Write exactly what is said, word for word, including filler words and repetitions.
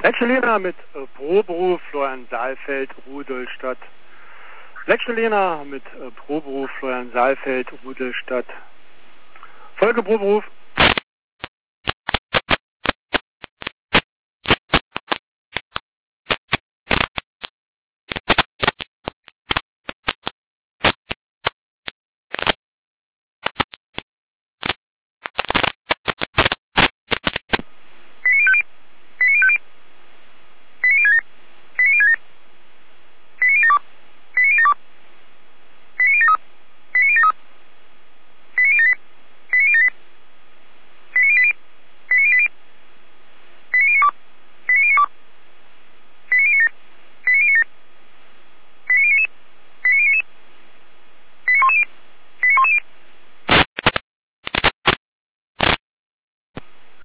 Letzte mit äh, Proberuf Florian Saalfeld, Rudolstadt. Letzte mit äh, Proberuf Florian Saalfeld, Rudolstadt. Folgeproberuf